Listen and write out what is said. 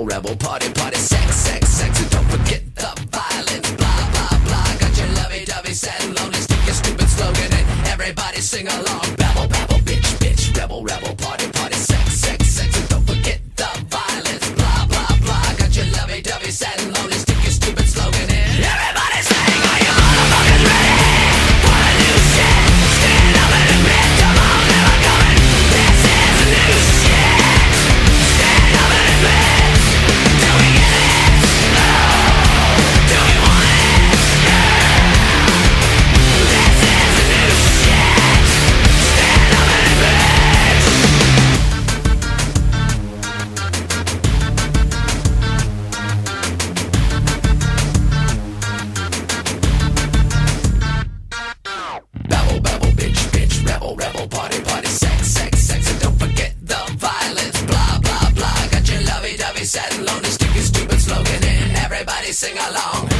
rebel, rebel, party, party, sex, sex, sex, and don't forget the violence, blah, blah, blah. Got your lovey-dovey, sad and lonely, stick your stupid slogan and everybody sing along. Babble, babble, bitch, bitch, rebel, rebel, party, party, sex, sex, sex, and don't forget the violence, blah, blah, blah. Got your lovey-dovey, sad and lonely, stick your stupid slogan in. Everybody sing, are you motherfuckers ready for the new shit? Stand up and admit, come on, never coming. This is the new shit. Stand up and admit. Do we get it? No. Do we want it? Yeah. This is the new shit. Stand up and admit. Babble, babble, bitch, bitch, rebel, rebel, party, party, sex, sex, sex, and don't forget the violence, blah, blah, blah. Got your lovey-dovey, sad and lonely, stick your stupid slogan in, everybody sing along.